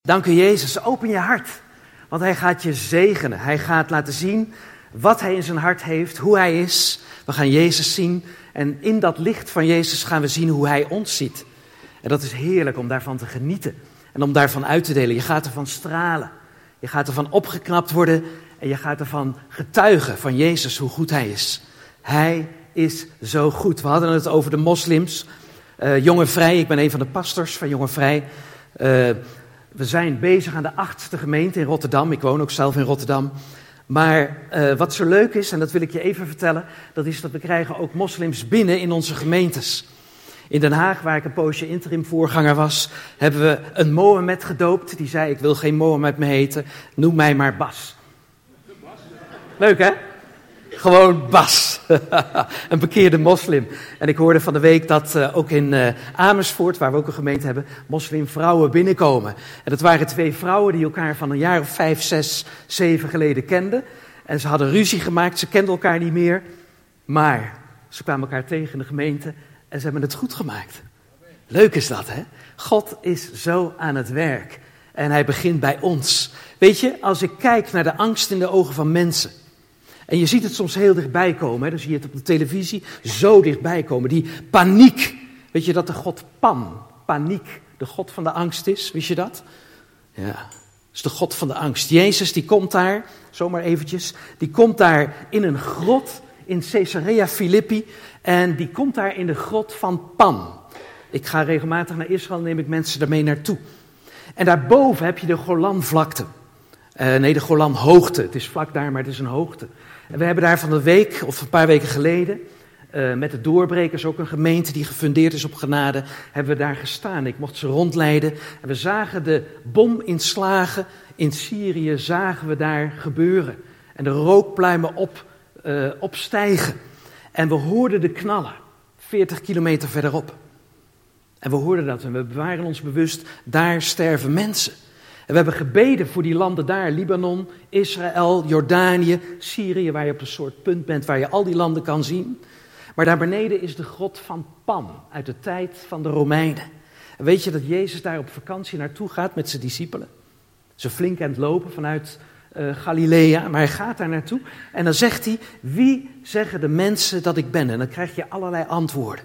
Dank u Jezus, open je hart, want hij gaat je zegenen. Hij gaat laten zien wat hij in zijn hart heeft, hoe hij is. We gaan Jezus zien en in dat licht van Jezus gaan we zien hoe hij ons ziet. En dat is heerlijk om daarvan te genieten en om daarvan uit te delen. Je gaat ervan stralen, je gaat ervan opgeknapt worden en je gaat ervan getuigen van Jezus, hoe goed hij is. Hij is zo goed. We hadden het over de moslims. Jonge Vrij, ik ben een van de pastors van Jonge Vrij. We zijn bezig aan de 8e gemeente in Rotterdam. Ik woon ook zelf in Rotterdam. Maar wat zo leuk is, en dat wil ik je even vertellen, dat is dat we krijgen ook moslims binnen in onze gemeentes. In Den Haag, waar ik een poosje interim voorganger was, hebben we een Mohammed gedoopt. Die zei, ik wil geen Mohammed meer heten, noem mij maar Bas. Leuk hè? Gewoon Bas. Een bekeerde moslim. En ik hoorde van de week dat ook in Amersfoort, waar we ook een gemeente hebben, moslimvrouwen binnenkomen. En dat waren 2 vrouwen die elkaar van een jaar of 5, 6, 7 geleden kenden. En ze hadden ruzie gemaakt, ze kenden elkaar niet meer. Maar ze kwamen elkaar tegen in de gemeente en ze hebben het goed gemaakt. Leuk is dat, hè? God is zo aan het werk. En hij begint bij ons. Weet je, als ik kijk naar de angst in de ogen van mensen. En je ziet het soms heel dichtbij komen, hè? Dan zie je het op de televisie zo dichtbij komen. Die paniek. Weet je dat de god paniek, de god van de angst is? Wist je dat? Ja, dat is de god van de angst. Jezus die komt daar, zomaar eventjes, die komt daar in een grot in Caesarea Philippi. En die komt daar in de grot van Pan. Ik ga regelmatig naar Israël, neem ik mensen daarmee naartoe. En daarboven heb je de Golanvlakte. De Golanhoogte. Het is vlak daar, maar het is een hoogte. En we hebben daar van de week, of een paar weken geleden, met de Doorbrekers, ook een gemeente die gefundeerd is op genade, hebben we daar gestaan. Ik mocht ze rondleiden en we zagen de bominslagen in Syrië, zagen we daar gebeuren. En de rookpluimen opstijgen. En we hoorden de knallen, 40 kilometer verderop. En we hoorden dat en we waren ons bewust, daar sterven mensen. En we hebben gebeden voor die landen daar, Libanon, Israël, Jordanië, Syrië, waar je op een soort punt bent waar je al die landen kan zien. Maar daar beneden is de grot van Pan, uit de tijd van de Romeinen. En weet je dat Jezus daar op vakantie naartoe gaat met zijn discipelen? Ze flink aan het lopen vanuit Galilea, maar hij gaat daar naartoe. En dan zegt hij, wie zeggen de mensen dat ik ben? En dan krijg je allerlei antwoorden.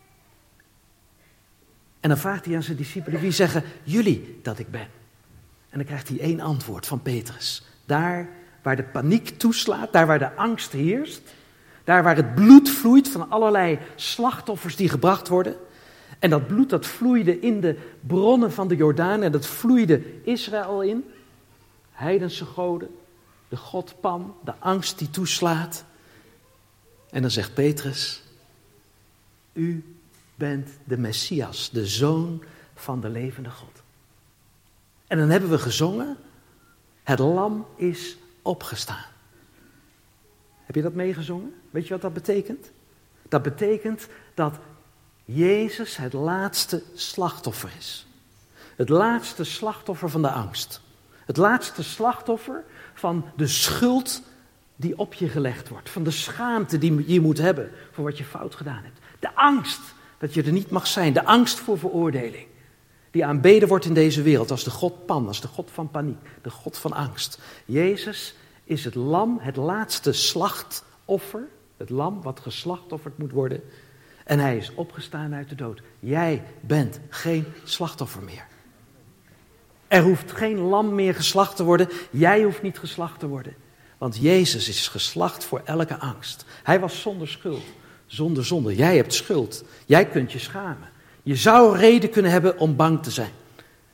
En dan vraagt hij aan zijn discipelen, wie zeggen jullie dat ik ben? En dan krijgt hij 1 antwoord van Petrus. Daar waar de paniek toeslaat, daar waar de angst heerst, daar waar het bloed vloeit van allerlei slachtoffers die gebracht worden. En dat bloed dat vloeide in de bronnen van de Jordaan en dat vloeide Israël in. Heidense goden, de god Pan, de angst die toeslaat. En dan zegt Petrus, u bent de Messias, de zoon van de levende God. En dan hebben we gezongen, het lam is opgestaan. Heb je dat meegezongen? Weet je wat dat betekent? Dat betekent dat Jezus het laatste slachtoffer is. Het laatste slachtoffer van de angst. Het laatste slachtoffer van de schuld die op je gelegd wordt. Van de schaamte die je moet hebben voor wat je fout gedaan hebt. De angst dat je er niet mag zijn. De angst voor veroordeling. Die aanbeden wordt in deze wereld als de god Pan, als de god van paniek, de god van angst. Jezus is het lam, het laatste slachtoffer, het lam wat geslachtofferd moet worden. En hij is opgestaan uit de dood. Jij bent geen slachtoffer meer. Er hoeft geen lam meer geslacht te worden, jij hoeft niet geslacht te worden. Want Jezus is geslacht voor elke angst. Hij was zonder schuld, zonder zonde. Jij hebt schuld, jij kunt je schamen. Je zou reden kunnen hebben om bang te zijn.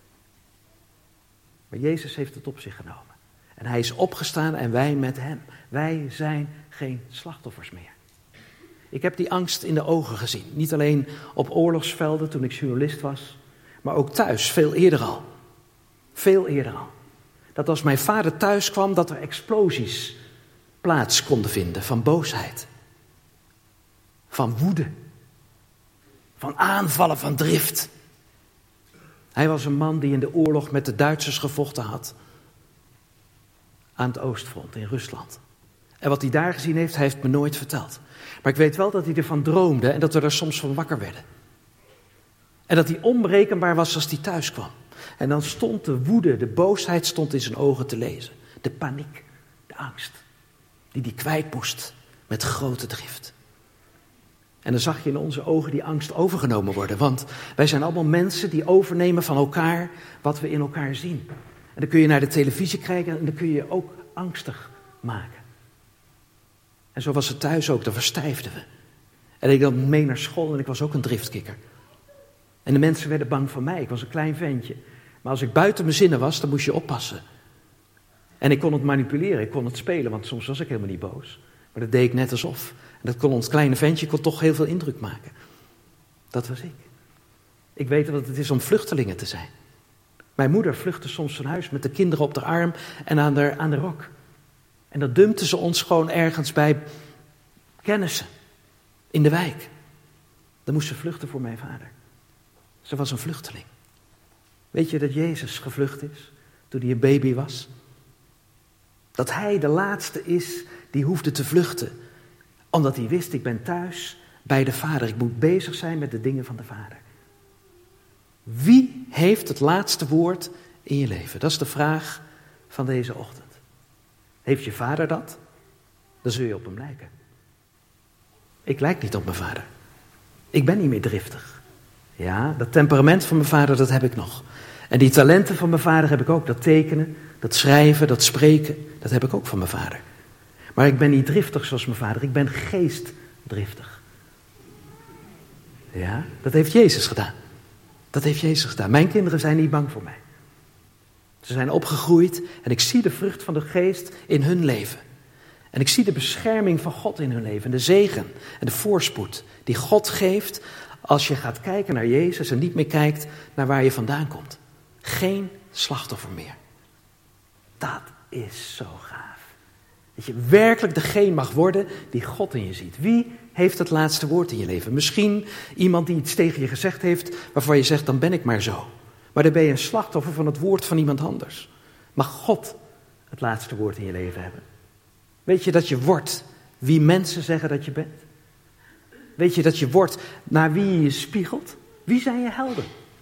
Maar Jezus heeft het op zich genomen. En hij is opgestaan en wij met hem. Wij zijn geen slachtoffers meer. Ik heb die angst in de ogen gezien. Niet alleen op oorlogsvelden toen ik journalist was. Maar ook thuis, veel eerder al. Veel eerder al. Dat als mijn vader thuis kwam, dat er explosies plaats konden vinden. Van boosheid. Van woede. Van aanvallen, van drift. Hij was een man die in de oorlog met de Duitsers gevochten had. Aan het Oostfront in Rusland. En wat hij daar gezien heeft, hij heeft me nooit verteld. Maar ik weet wel dat hij ervan droomde en dat we er soms van wakker werden. En dat hij onberekenbaar was als hij thuis kwam. En dan stond de woede, de boosheid stond in zijn ogen te lezen. De paniek, de angst, die hij kwijt moest met grote drift. En dan zag je in onze ogen die angst overgenomen worden. Want wij zijn allemaal mensen die overnemen van elkaar wat we in elkaar zien. En dan kun je naar de televisie kijken en dan kun je je ook angstig maken. En zo was het thuis ook, dan verstijfden we. En ik nam mee naar school en ik was ook een driftkikker. En de mensen werden bang voor mij, ik was een klein ventje. Maar als ik buiten mijn zinnen was, dan moest je oppassen. En ik kon het manipuleren, ik kon het spelen, want soms was ik helemaal niet boos. Maar dat deed ik net alsof. En dat kon ons kleine ventje kon toch heel veel indruk maken. Dat was ik. Ik weet wat het is om vluchtelingen te zijn. Mijn moeder vluchtte soms van huis met de kinderen op de arm en aan de rok. En dat dumpte ze ons gewoon ergens bij kennissen. In de wijk. Dan moest ze vluchten voor mijn vader. Ze was een vluchteling. Weet je dat Jezus gevlucht is toen hij een baby was? Dat hij de laatste is die hoefde te vluchten. Omdat hij wist, ik ben thuis bij de Vader. Ik moet bezig zijn met de dingen van de Vader. Wie heeft het laatste woord in je leven? Dat is de vraag van deze ochtend. Heeft je vader dat? Dan zul je op hem lijken. Ik lijk niet op mijn vader. Ik ben niet meer driftig. Ja, dat temperament van mijn vader, dat heb ik nog. En die talenten van mijn vader heb ik ook. Dat tekenen, dat schrijven, dat spreken, dat heb ik ook van mijn vader. Maar ik ben niet driftig zoals mijn vader. Ik ben geestdriftig. Ja, dat heeft Jezus gedaan. Dat heeft Jezus gedaan. Mijn kinderen zijn niet bang voor mij. Ze zijn opgegroeid en ik zie de vrucht van de geest in hun leven. En ik zie de bescherming van God in hun leven. En de zegen en de voorspoed die God geeft als je gaat kijken naar Jezus en niet meer kijkt naar waar je vandaan komt. Geen slachtoffer meer. Dat is zo gaaf. Dat je werkelijk degene mag worden die God in je ziet. Wie heeft het laatste woord in je leven? Misschien iemand die iets tegen je gezegd heeft waarvan je zegt, dan ben ik maar zo. Maar dan ben je een slachtoffer van het woord van iemand anders. Mag God het laatste woord in je leven hebben? Weet je dat je wordt wie mensen zeggen dat je bent? Weet je dat je wordt naar wie je je spiegelt? Wie zijn je helden?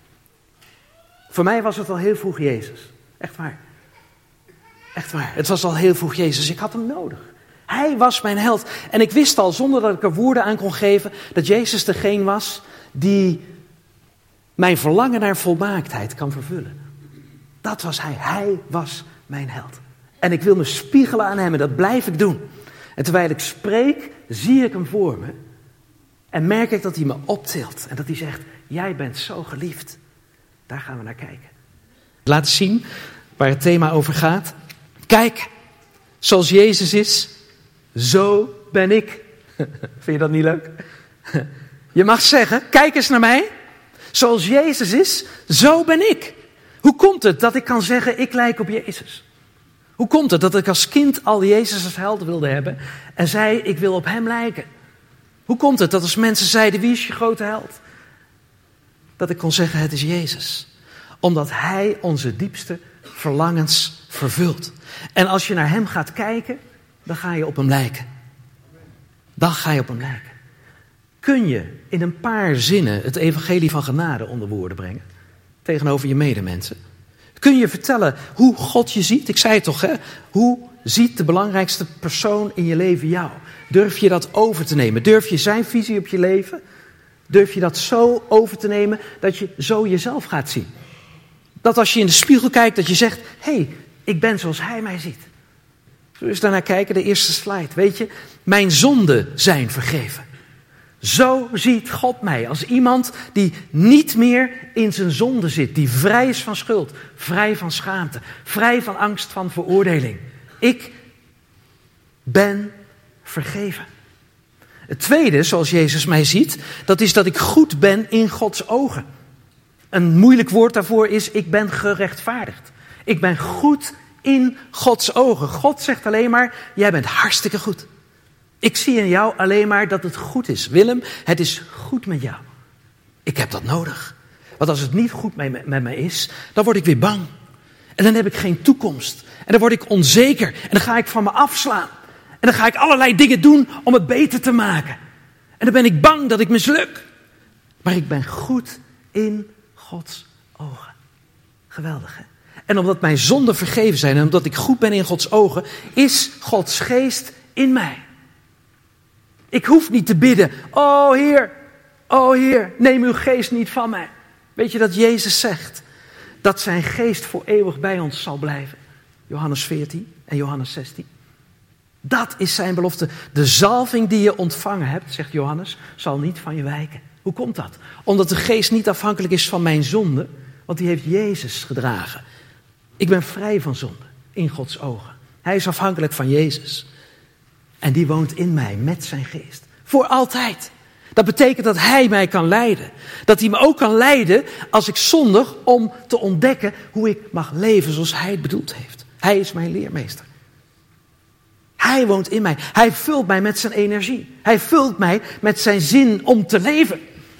Voor mij was het al heel vroeg Jezus. Echt waar. Echt waar. Het was al heel vroeg Jezus. Ik had hem nodig. Hij was mijn held. En ik wist al, zonder dat ik er woorden aan kon geven, dat Jezus degene was die mijn verlangen naar volmaaktheid kan vervullen. Dat was hij. Hij was mijn held. En ik wil me spiegelen aan hem en dat blijf ik doen. En terwijl ik spreek, zie ik hem voor me. En merk ik dat hij me optilt. En dat hij zegt, jij bent zo geliefd. Daar gaan we naar kijken. Laten zien waar het thema over gaat. Kijk, zoals Jezus is, zo ben ik. Vind je dat niet leuk? Je mag zeggen, kijk eens naar mij. Zoals Jezus is, zo ben ik. Hoe komt het dat ik kan zeggen, ik lijk op Jezus? Hoe komt het dat ik als kind al Jezus als held wilde hebben en zei, ik wil op hem lijken? Hoe komt het dat als mensen zeiden, wie is je grote held? Dat ik kon zeggen, het is Jezus. Omdat hij onze diepste verlangens vervult. En als je naar hem gaat kijken, dan ga je op hem lijken. Dan ga je op hem lijken. Kun je in een paar zinnen het evangelie van genade onder woorden brengen? Tegenover je medemensen. Kun je vertellen hoe God je ziet? Ik zei het toch, hè? Hoe ziet de belangrijkste persoon in je leven jou? Durf je dat over te nemen? Durf je zijn visie op je leven? Durf je dat zo over te nemen dat je zo jezelf gaat zien? Dat als je in de spiegel kijkt, dat je zegt, hé, ik ben zoals hij mij ziet. Zullen we eens daarnaar kijken, de eerste slide. Weet je, mijn zonden zijn vergeven. Zo ziet God mij, als iemand die niet meer in zijn zonde zit. Die vrij is van schuld, vrij van schaamte, vrij van angst van veroordeling. Ik ben vergeven. Het tweede, zoals Jezus mij ziet, dat is dat ik goed ben in Gods ogen. Een moeilijk woord daarvoor is, ik ben gerechtvaardigd. Ik ben goed in Gods ogen. God zegt alleen maar, jij bent hartstikke goed. Ik zie in jou alleen maar dat het goed is. Willem, het is goed met jou. Ik heb dat nodig. Want als het niet goed met mij is, dan word ik weer bang. En dan heb ik geen toekomst. En dan word ik onzeker. En dan ga ik van me afslaan. En dan ga ik allerlei dingen doen om het beter te maken. En dan ben ik bang dat ik misluk. Maar ik ben goed in Gods ogen. Geweldig, hè? En omdat mijn zonden vergeven zijn en omdat ik goed ben in Gods ogen, is Gods geest in mij. Ik hoef niet te bidden, o Heer, neem uw geest niet van mij. Weet je dat Jezus zegt dat zijn geest voor eeuwig bij ons zal blijven? Johannes 14 en Johannes 16. Dat is zijn belofte. De zalving die je ontvangen hebt, zegt Johannes, zal niet van je wijken. Hoe komt dat? Omdat de geest niet afhankelijk is van mijn zonde, want die heeft Jezus gedragen. Ik ben vrij van zonde in Gods ogen. Hij is afhankelijk van Jezus. En die woont in mij met zijn geest. Voor altijd. Dat betekent dat hij mij kan leiden. Dat hij me ook kan leiden als ik zondig, om te ontdekken hoe ik mag leven zoals hij het bedoeld heeft. Hij is mijn leermeester. Hij woont in mij. Hij vult mij met zijn energie. Hij vult mij met zijn zin om te leven.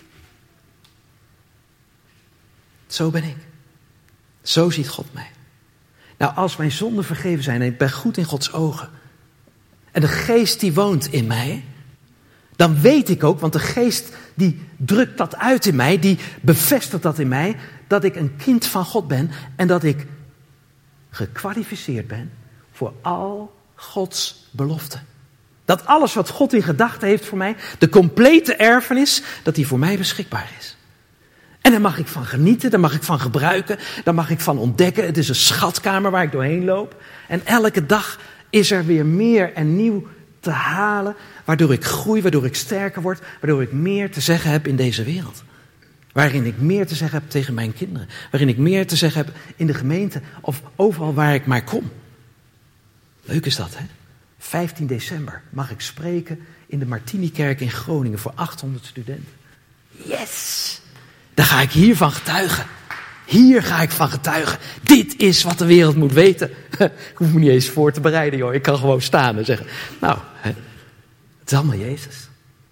Zo ben ik. Zo ziet God mij. Nou, als mijn zonden vergeven zijn en ik ben goed in Gods ogen, en de geest die woont in mij, dan weet ik ook, want de geest die drukt dat uit in mij, die bevestigt dat in mij, dat ik een kind van God ben en dat ik gekwalificeerd ben voor al Gods beloften. Dat alles wat God in gedachten heeft voor mij, de complete erfenis, dat die voor mij beschikbaar is. En daar mag ik van genieten, daar mag ik van gebruiken, daar mag ik van ontdekken. Het is een schatkamer waar ik doorheen loop. En elke dag is er weer meer en nieuw te halen, waardoor ik groei, waardoor ik sterker word, waardoor ik meer te zeggen heb in deze wereld. Waarin ik meer te zeggen heb tegen mijn kinderen, waarin ik meer te zeggen heb in de gemeente of overal waar ik maar kom. Leuk is dat, hè? 15 december mag ik spreken in de Martinikerk in Groningen voor 800 studenten. Yes! Daar ga ik hiervan getuigen. Hier ga ik van getuigen. Dit is wat de wereld moet weten. Ik hoef me niet eens voor te bereiden, joh. Ik kan gewoon staan en zeggen, nou, het is allemaal Jezus.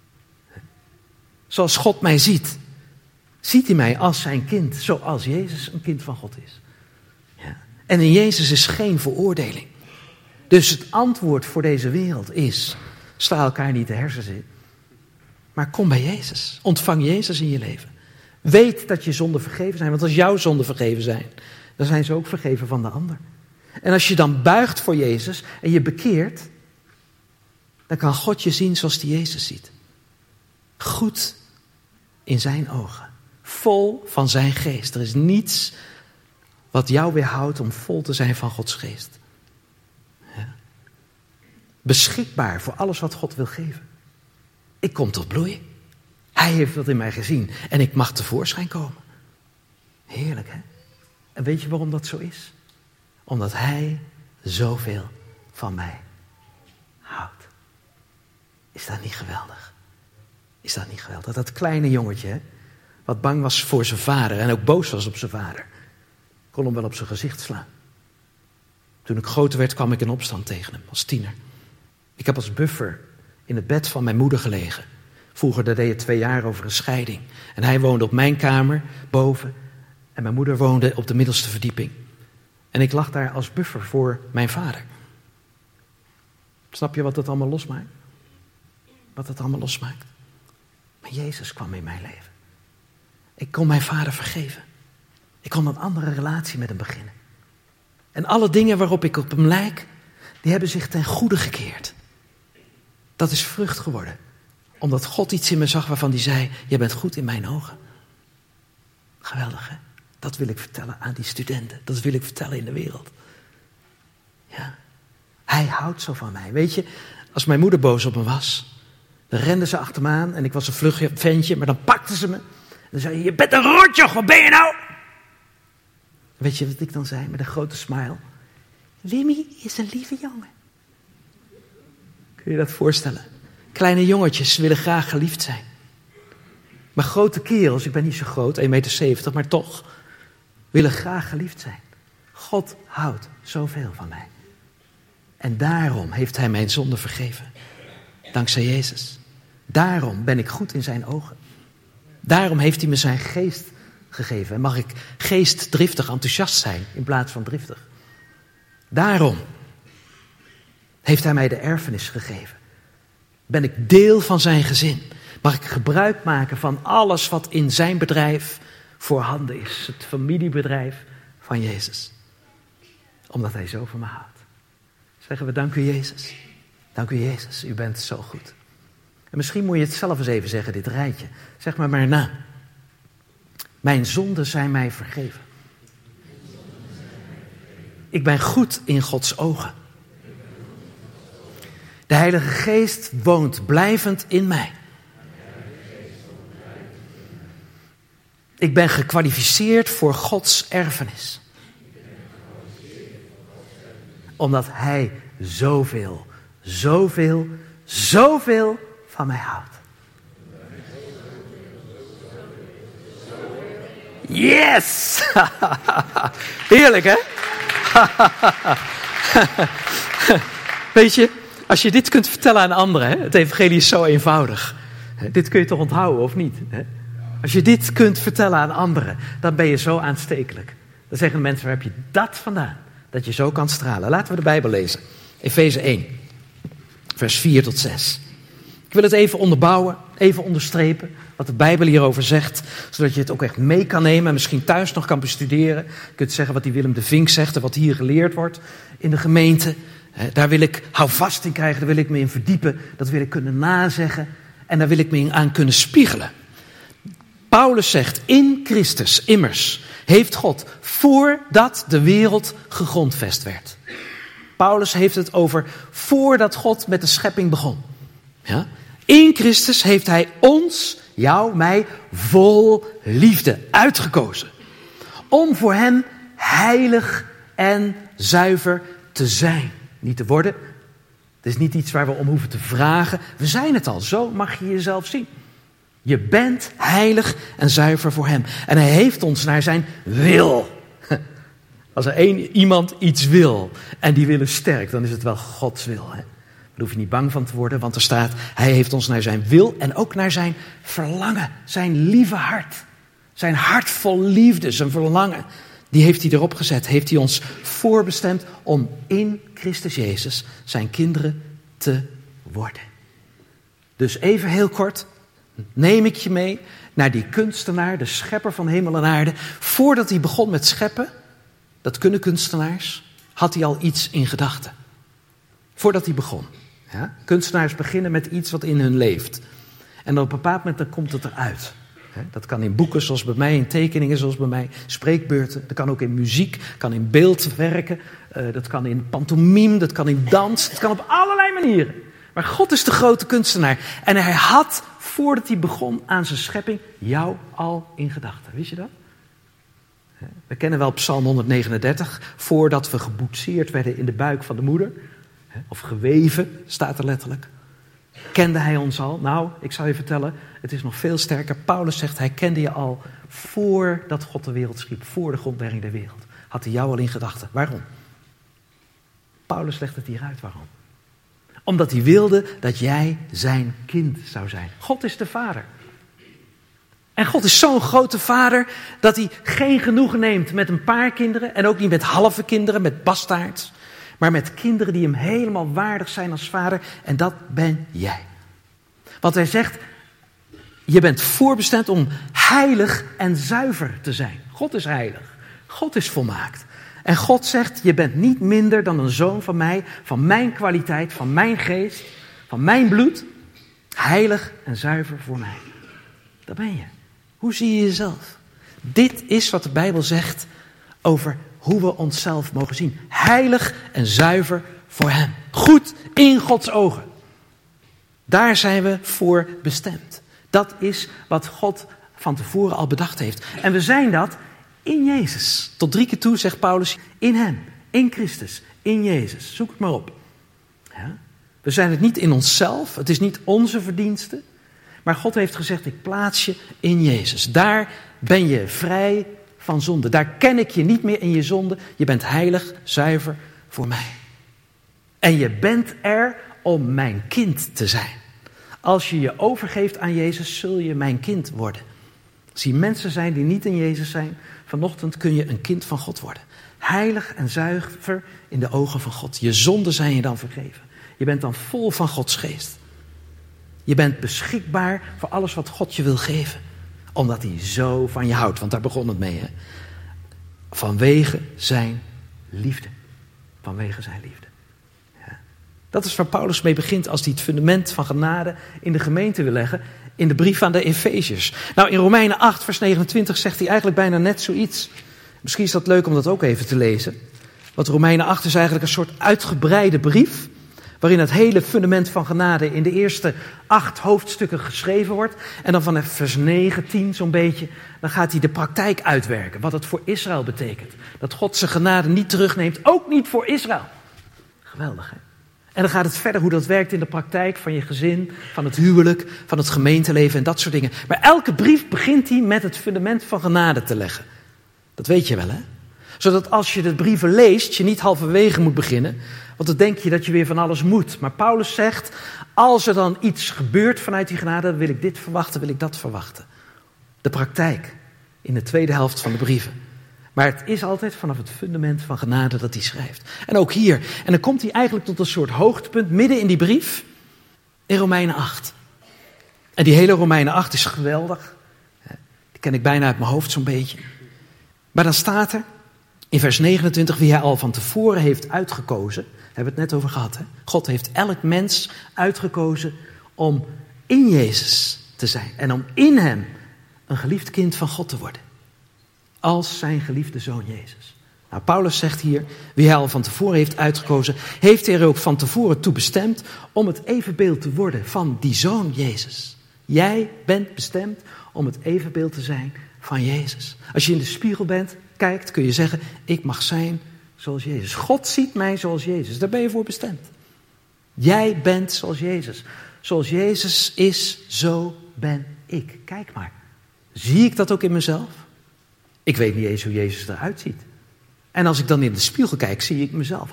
Zoals God mij ziet, ziet hij mij als zijn kind, zoals Jezus een kind van God is. Ja. En in Jezus is geen veroordeling. Dus het antwoord voor deze wereld is, sta elkaar niet de hersens in, maar kom bij Jezus. Ontvang Jezus in je leven. Weet dat je zonden vergeven zijn, want als jouw zonden vergeven zijn, dan zijn ze ook vergeven van de ander. En als je dan buigt voor Jezus en je bekeert, dan kan God je zien zoals die Jezus ziet. Goed in zijn ogen, vol van zijn geest. Er is niets wat jou weerhoudt om vol te zijn van Gods geest. Ja. Beschikbaar voor alles wat God wil geven. Ik kom tot bloei. Hij heeft dat in mij gezien en ik mag tevoorschijn komen. Heerlijk, hè? En weet je waarom dat zo is? Omdat hij zoveel van mij houdt. Is dat niet geweldig? Is dat niet geweldig? Dat kleine jongetje, hè, wat bang was voor zijn vader en ook boos was op zijn vader, kon hem wel op zijn gezicht slaan. Toen ik groter werd, kwam ik in opstand tegen hem als tiener. Ik heb als buffer in het bed van mijn moeder gelegen. Vroeger deed je 2 jaar over een scheiding. En hij woonde op mijn kamer, boven. En mijn moeder woonde op de middelste verdieping. En ik lag daar als buffer voor mijn vader. Snap je wat dat allemaal losmaakt? Wat dat allemaal losmaakt? Maar Jezus kwam in mijn leven. Ik kon mijn vader vergeven. Ik kon een andere relatie met hem beginnen. En alle dingen waarop ik op hem lijk, die hebben zich ten goede gekeerd. Dat is vrucht geworden. Omdat God iets in me zag waarvan hij zei, jij bent goed in mijn ogen. Geweldig, hè? Dat wil ik vertellen aan die studenten. Dat wil ik vertellen in de wereld. Ja. Hij houdt zo van mij. Weet je, als mijn moeder boos op me was, dan rende ze achter me aan en ik was een vlug ventje, maar dan pakte ze me. En dan zei je bent een rotjoch, wat ben je nou? Weet je wat ik dan zei met een grote smile? Wimmy is een lieve jongen. Kun je dat voorstellen? Kleine jongetjes willen graag geliefd zijn. Maar grote kerels, ik ben niet zo groot, 1,70 meter, maar toch, willen graag geliefd zijn. God houdt zoveel van mij. En daarom heeft hij mijn zonde vergeven. Dankzij Jezus. Daarom ben ik goed in zijn ogen. Daarom heeft hij me zijn geest gegeven. En mag ik geestdriftig enthousiast zijn in plaats van driftig. Daarom heeft hij mij de erfenis gegeven. Ben ik deel van zijn gezin. Mag ik gebruik maken van alles wat in zijn bedrijf voorhanden is. Het familiebedrijf van Jezus. Omdat hij zo van me houdt. Zeggen we dank u Jezus. Dank u Jezus, u bent zo goed. En misschien moet je het zelf eens even zeggen, dit rijtje. Zeg maar na. Mijn zonden zijn mij vergeven. Ik ben goed in Gods ogen. De Heilige Geest woont blijvend in mij. Ik ben gekwalificeerd voor Gods erfenis. Omdat Hij zoveel van mij houdt. Yes! Heerlijk, hè? Weet je, als je dit kunt vertellen aan anderen, hè? Het evangelie is zo eenvoudig. Dit kun je toch onthouden, of niet? Hè? Als je dit kunt vertellen aan anderen, dan ben je zo aanstekelijk. Dan zeggen mensen, waar heb je dat vandaan? Dat je zo kan stralen. Laten we de Bijbel lezen. Efeze 1, vers 4 tot 6. Ik wil het even onderbouwen, even onderstrepen wat de Bijbel hierover zegt, zodat je het ook echt mee kan nemen en misschien thuis nog kan bestuderen. Je kunt zeggen wat die Willem de Vink zegt en wat hier geleerd wordt in de gemeente. Daar wil ik houvast in krijgen, daar wil ik me in verdiepen, dat wil ik kunnen nazeggen en daar wil ik me aan kunnen spiegelen. Paulus zegt, in Christus immers heeft God voordat de wereld gegrondvest werd. Paulus heeft het over voordat God met de schepping begon. Ja? In Christus heeft hij ons, jou, mij, vol liefde uitgekozen. Om voor hem heilig en zuiver te zijn. Niet te worden. Het is niet iets waar we om hoeven te vragen. We zijn het al. Zo mag je jezelf zien. Je bent heilig en zuiver voor hem. En hij heeft ons naar zijn wil. Als er iemand iets wil en die wil is sterk, dan is het wel Gods wil. Hè? Daar hoef je niet bang van te worden, want er staat, hij heeft ons naar zijn wil en ook naar zijn verlangen. Zijn lieve hart. Zijn hart vol liefde, zijn verlangen. Die heeft hij erop gezet. Heeft hij ons voorbestemd om in Christus Jezus zijn kinderen te worden. Dus even heel kort, neem ik je mee naar die kunstenaar, de schepper van hemel en aarde. Voordat hij begon met scheppen, dat kunnen kunstenaars, had hij al iets in gedachten. Voordat hij begon. Ja? Kunstenaars beginnen met iets wat in hun leeft. En op een bepaald moment dan komt het eruit. Dat kan in boeken zoals bij mij, in tekeningen zoals bij mij, spreekbeurten. Dat kan ook in muziek, kan in beeldwerken. Dat kan in pantomime, dat kan in dans. Dat kan op allerlei manieren. Maar God is de grote kunstenaar. En hij had, voordat hij begon aan zijn schepping, jou al in gedachten. Wist je dat? We kennen wel Psalm 139. Voordat we geboetseerd werden in de buik van de moeder. Of geweven, staat er letterlijk. Kende hij ons al? Nou, ik zal je vertellen, het is nog veel sterker. Paulus zegt, hij kende je al voordat God de wereld schiep. Voor de grondlegging der wereld. Had hij jou al in gedachten. Waarom? Paulus legt het hieruit waarom. Omdat hij wilde dat jij zijn kind zou zijn. God is de vader. En God is zo'n grote vader dat hij geen genoegen neemt met een paar kinderen. En ook niet met halve kinderen, met bastaards. Maar met kinderen die hem helemaal waardig zijn als vader. En dat ben jij. Want hij zegt, je bent voorbestemd om heilig en zuiver te zijn. God is heilig. God is volmaakt. En God zegt, je bent niet minder dan een zoon van mij. Van mijn kwaliteit, van mijn geest, van mijn bloed. Heilig en zuiver voor mij. Dat ben je. Hoe zie je jezelf? Dit is wat de Bijbel zegt over hoe we onszelf mogen zien. Heilig en zuiver voor hem. Goed in Gods ogen. Daar zijn we voor bestemd. Dat is wat God van tevoren al bedacht heeft. En we zijn dat in Jezus. Tot 3 keer toe zegt Paulus, in hem, in Christus, in Jezus. Zoek het maar op. Ja? We zijn het niet in onszelf, het is niet onze verdienste. Maar God heeft gezegd, ik plaats je in Jezus. Daar ben je vrij van zonde. Daar ken ik je niet meer in je zonde. Je bent heilig, zuiver voor mij. En je bent er om mijn kind te zijn. Als je je overgeeft aan Jezus, zul je mijn kind worden. Als hier mensen zijn die niet in Jezus zijn, vanochtend kun je een kind van God worden. Heilig en zuiver in de ogen van God. Je zonden zijn je dan vergeven. Je bent dan vol van Gods geest. Je bent beschikbaar voor alles wat God je wil geven. Omdat hij zo van je houdt, want daar begon het mee. Hè? vanwege zijn liefde. Vanwege zijn liefde. Ja. Dat is waar Paulus mee begint als hij het fundament van genade in de gemeente wil leggen in de brief aan de Efeziërs. Nou, in Romeinen 8, vers 29 zegt hij eigenlijk bijna net zoiets. Misschien is dat leuk om dat ook even te lezen. Want Romeinen 8 is eigenlijk een soort uitgebreide brief, waarin het hele fundament van genade in de eerste 8 hoofdstukken geschreven wordt. En dan vanaf vers 9, 10 zo'n beetje, dan gaat hij de praktijk uitwerken. Wat het voor Israël betekent. Dat God zijn genade niet terugneemt, ook niet voor Israël. Geweldig, hè? En dan gaat het verder hoe dat werkt in de praktijk van je gezin, van het huwelijk, van het gemeenteleven en dat soort dingen. Maar elke brief begint hij met het fundament van genade te leggen. Dat weet je wel, hè? Zodat als je de brieven leest, je niet halverwege moet beginnen. Want dan denk je dat je weer van alles moet. Maar Paulus zegt, als er dan iets gebeurt vanuit die genade, dan wil ik dit verwachten, wil ik dat verwachten. De praktijk in de tweede helft van de brieven. Maar het is altijd vanaf het fundament van genade dat hij schrijft. En ook hier. En dan komt hij eigenlijk tot een soort hoogtepunt midden in die brief. In Romeinen 8. En die hele Romeinen 8 is geweldig. Die ken ik bijna uit mijn hoofd zo'n beetje. Maar dan staat er in vers 29 wie hij al van tevoren heeft uitgekozen. Daar hebben we het net over gehad. Hè? God heeft elk mens uitgekozen om in Jezus te zijn. En om in hem een geliefd kind van God te worden. Als zijn geliefde zoon Jezus. Nou, Paulus zegt hier, wie hij al van tevoren heeft uitgekozen, heeft hij er ook van tevoren toe bestemd om het evenbeeld te worden van die zoon Jezus. Jij bent bestemd om het evenbeeld te zijn van Jezus. Als je in de spiegel kijkt, kun je zeggen, ik mag zijn zoals Jezus. God ziet mij zoals Jezus, daar ben je voor bestemd. Jij bent zoals Jezus. Zoals Jezus is, zo ben ik. Kijk maar, zie ik dat ook in mezelf? Ik weet niet eens hoe Jezus eruit ziet. En als ik dan in de spiegel kijk, zie ik mezelf.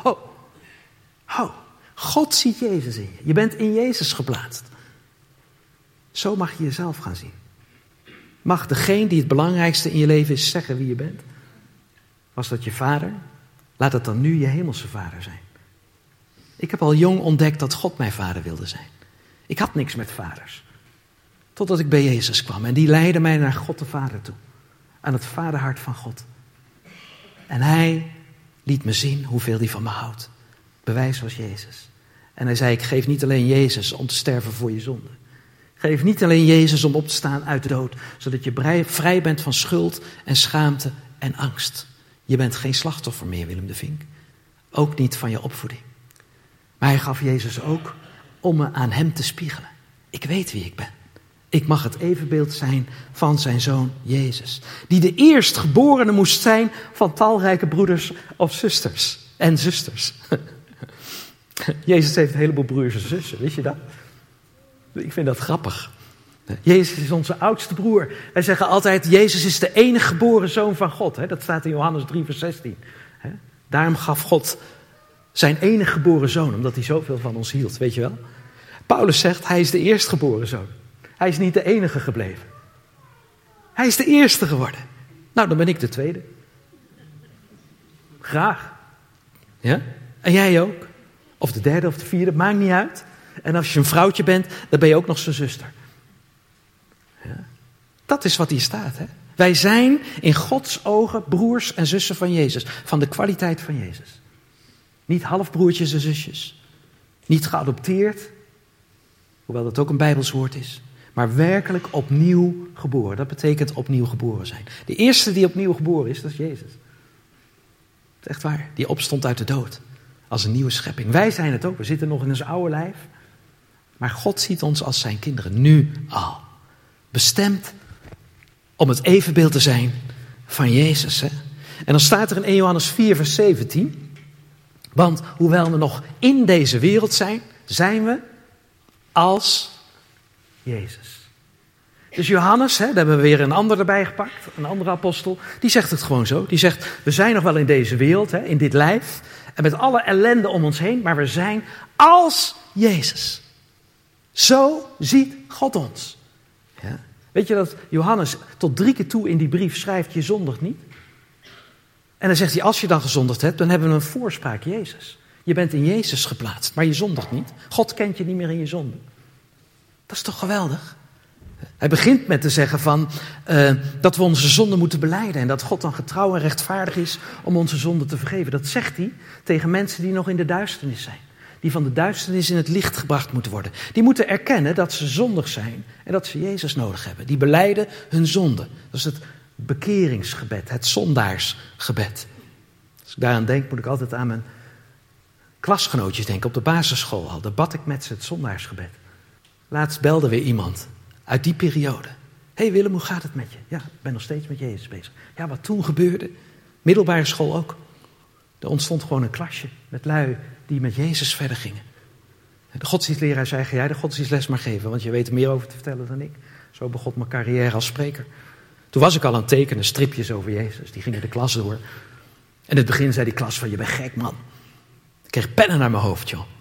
Ho, God ziet Jezus in je. Je bent in Jezus geplaatst. Zo mag je jezelf gaan zien. Mag degene die het belangrijkste in je leven is zeggen wie je bent? Was dat je vader? Laat het dan nu je hemelse vader zijn. Ik heb al jong ontdekt dat God mijn vader wilde zijn. Ik had niks met vaders. Totdat ik bij Jezus kwam. En die leidde mij naar God de Vader toe. Aan het vaderhart van God. En hij liet me zien hoeveel hij van me houdt. Bewijs was Jezus. En hij zei, ik geef niet alleen Jezus om te sterven voor je zonde. Geef niet alleen Jezus om op te staan uit de dood. Zodat je vrij bent van schuld en schaamte en angst. Je bent geen slachtoffer meer, Willem de Vink. Ook niet van je opvoeding. Maar hij gaf Jezus ook om me aan hem te spiegelen. Ik weet wie ik ben. Ik mag het evenbeeld zijn van zijn zoon Jezus. Die de eerstgeborene moest zijn van talrijke broeders of zusters. En zusters. Jezus heeft een heleboel broers en zussen, wist je dat? Ik vind dat grappig. Jezus is onze oudste broer. Wij zeggen altijd, Jezus is de enige geboren zoon van God. Dat staat in Johannes 3 vers 16. Daarom gaf God zijn enige geboren zoon, omdat hij zoveel van ons hield, weet je wel? Paulus zegt, hij is de eerstgeboren zoon. Hij is niet de enige gebleven. Hij is de eerste geworden. Nou, dan ben ik de tweede. Graag. Ja? En jij ook. Of de derde of de vierde, maakt niet uit. En als je een vrouwtje bent, dan ben je ook nog zijn zuster. Ja? Dat is wat hier staat. Hè? Wij zijn in Gods ogen broers en zussen van Jezus. Van de kwaliteit van Jezus. Niet halfbroertjes en zusjes. Niet geadopteerd. Hoewel dat ook een Bijbels woord is. Maar werkelijk opnieuw geboren. Dat betekent opnieuw geboren zijn. De eerste die opnieuw geboren is, dat is Jezus. Dat is echt waar. Die opstond uit de dood. Als een nieuwe schepping. Wij zijn het ook. We zitten nog in ons oude lijf. Maar God ziet ons als zijn kinderen. Nu al. Bestemd om het evenbeeld te zijn van Jezus. Hè? En dan staat er in 1 Johannes 4 vers 17. Want hoewel we nog in deze wereld zijn, zijn we als Jezus. Dus Johannes, daar hebben we weer een ander erbij gepakt, een andere apostel, die zegt het gewoon zo. Die zegt, we zijn nog wel in deze wereld, in dit lijf, en met alle ellende om ons heen, maar we zijn als Jezus. Zo ziet God ons. Ja. Weet je dat Johannes tot 3 keer toe in die brief schrijft, je zondigt niet? En dan zegt hij, als je dan gezondigd hebt, dan hebben we een voorspraak, Jezus. Je bent in Jezus geplaatst, maar je zondigt niet. God kent je niet meer in je zonde. Dat is toch geweldig? Hij begint met te zeggen dat we onze zonden moeten belijden en dat God dan getrouw en rechtvaardig is om onze zonden te vergeven. Dat zegt hij tegen mensen die nog in de duisternis zijn. Die van de duisternis in het licht gebracht moeten worden. Die moeten erkennen dat ze zondig zijn en dat ze Jezus nodig hebben. Die belijden hun zonde. Dat is het bekeringsgebed, het zondaarsgebed. Als ik daaraan denk, moet ik altijd aan mijn klasgenootjes denken op de basisschool al. Daar bad ik met ze het zondaarsgebed. Laatst belde weer iemand uit die periode. Hé Willem, hoe gaat het met je? Ja, ik ben nog steeds met Jezus bezig. Ja, wat toen gebeurde, middelbare school ook. Er ontstond gewoon een klasje met lui die met Jezus verder gingen. De godsdienstleraar zei, ga jij de godsdienstles maar geven, want je weet er meer over te vertellen dan ik. Zo begon mijn carrière als spreker. Toen was ik al aan het tekenen, stripjes over Jezus. Die gingen de klas door. En in het begin zei die klas van, je bent gek man. Ik kreeg pennen naar mijn hoofd, joh.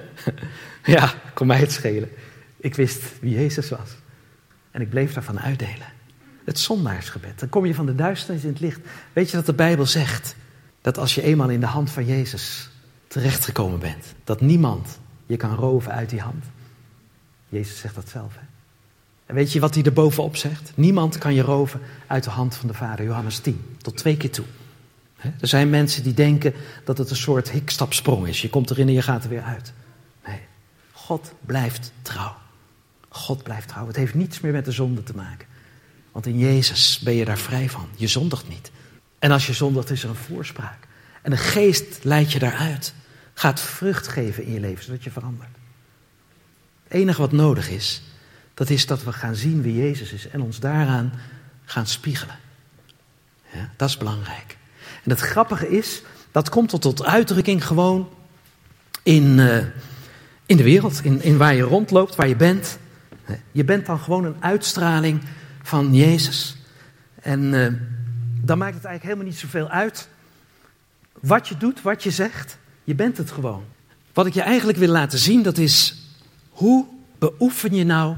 Ja, kon mij het schelen. Ik wist wie Jezus was. En ik bleef daarvan uitdelen. Het zondaarsgebed. Dan kom je van de duisternis in het licht. Weet je dat de Bijbel zegt? Dat als je eenmaal in de hand van Jezus terechtgekomen bent, dat niemand je kan roven uit die hand. Jezus zegt dat zelf, hè? En weet je wat hij er bovenop zegt? Niemand kan je roven uit de hand van de Vader. Johannes 10, tot 2 keer toe. Er zijn mensen die denken dat het een soort hikstapsprong is. Je komt erin en je gaat er weer uit. Nee, God blijft trouw. God blijft trouw. Het heeft niets meer met de zonde te maken. Want in Jezus ben je daar vrij van. Je zondigt niet. En als je zondigt is er een voorspraak. En de geest leidt je daaruit. Gaat vrucht geven in je leven, zodat je verandert. Het enige wat nodig is, dat is dat we gaan zien wie Jezus is. En ons daaraan gaan spiegelen. Ja, dat is belangrijk. En het grappige is, dat komt tot uitdrukking gewoon in de wereld. In waar je rondloopt, waar je bent. Je bent dan gewoon een uitstraling van Jezus. En dan maakt het eigenlijk helemaal niet zoveel uit wat je doet, wat je zegt. Je bent het gewoon. Wat ik je eigenlijk wil laten zien, dat is hoe beoefen je nou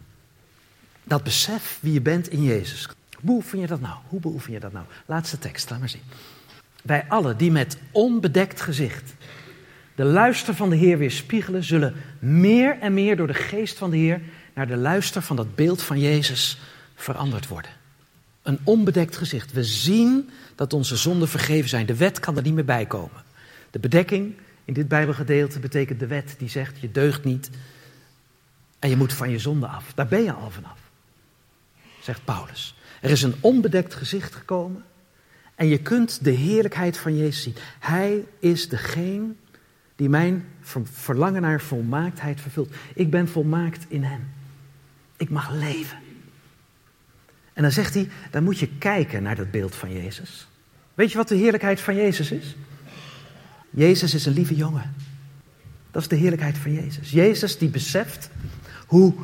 dat besef wie je bent in Jezus. Hoe beoefen je dat nou? Hoe beoefen je dat nou? Laatste tekst, laat maar zien. Wij allen die met onbedekt gezicht de luister van de Heer weerspiegelen, zullen meer en meer door de geest van de Heer naar de luister van dat beeld van Jezus veranderd worden. Een onbedekt gezicht. We zien dat onze zonden vergeven zijn. De wet kan er niet meer bij komen. De bedekking in dit Bijbelgedeelte betekent de wet die zegt je deugt niet en je moet van je zonde af. Daar ben je al vanaf, zegt Paulus. Er is een onbedekt gezicht gekomen en je kunt de heerlijkheid van Jezus zien. Hij is degene die mijn verlangen naar volmaaktheid vervult. Ik ben volmaakt in hem. Ik mag leven. En dan zegt hij, dan moet je kijken naar dat beeld van Jezus. Weet je wat de heerlijkheid van Jezus is? Jezus is een lieve jongen. Dat is de heerlijkheid van Jezus. Jezus die beseft hoe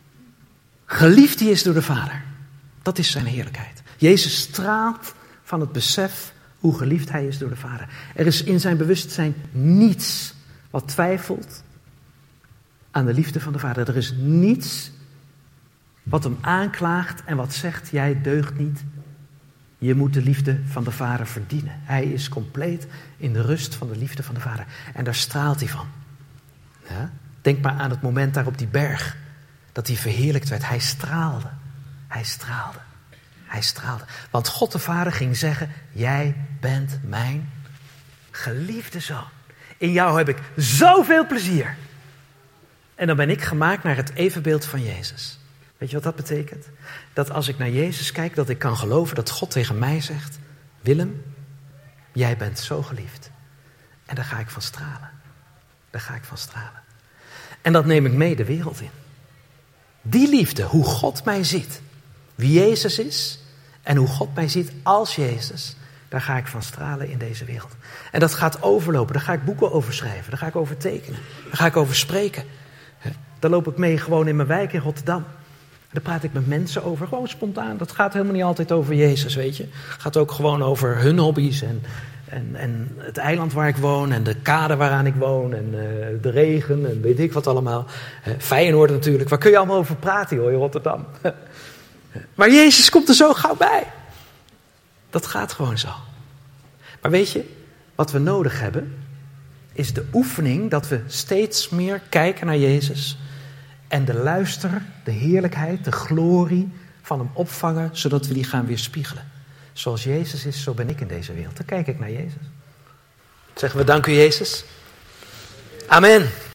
geliefd hij is door de Vader. Dat is zijn heerlijkheid. Jezus straalt van het besef hoe geliefd hij is door de Vader. Er is in zijn bewustzijn niets wat twijfelt aan de liefde van de Vader. Er is niets wat hem aanklaagt en wat zegt, jij deugt niet. Je moet de liefde van de Vader verdienen. Hij is compleet in de rust van de liefde van de Vader. En daar straalt hij van. Ja? Denk maar aan het moment daar op die berg. Dat hij verheerlijkt werd. Hij straalde. Hij straalde. Hij straalde. Want God de Vader ging zeggen, jij bent mijn geliefde zoon. In jou heb ik zoveel plezier. En dan ben ik gemaakt naar het evenbeeld van Jezus. Weet je wat dat betekent? Dat als ik naar Jezus kijk, dat ik kan geloven dat God tegen mij zegt, Willem, jij bent zo geliefd. En daar ga ik van stralen. Daar ga ik van stralen. En dat neem ik mee de wereld in. Die liefde, hoe God mij ziet, wie Jezus is en hoe God mij ziet als Jezus, daar ga ik van stralen in deze wereld. En dat gaat overlopen, daar ga ik boeken over schrijven, daar ga ik over tekenen, daar ga ik over spreken. Daar loop ik mee gewoon in mijn wijk in Rotterdam. Daar praat ik met mensen over, gewoon spontaan. Dat gaat helemaal niet altijd over Jezus, weet je. Het gaat ook gewoon over hun hobby's en het eiland waar ik woon en de kade waaraan ik woon en de regen en weet ik wat allemaal. Feyenoord natuurlijk, waar kun je allemaal over praten joh, in Rotterdam. Maar Jezus komt er zo gauw bij. Dat gaat gewoon zo. Maar weet je, wat we nodig hebben, is de oefening dat we steeds meer kijken naar Jezus En de luister, de heerlijkheid, de glorie van hem opvangen, zodat we die gaan weerspiegelen. Zoals Jezus is, zo ben ik in deze wereld. Dan kijk ik naar Jezus. Zeggen we dank u Jezus. Amen.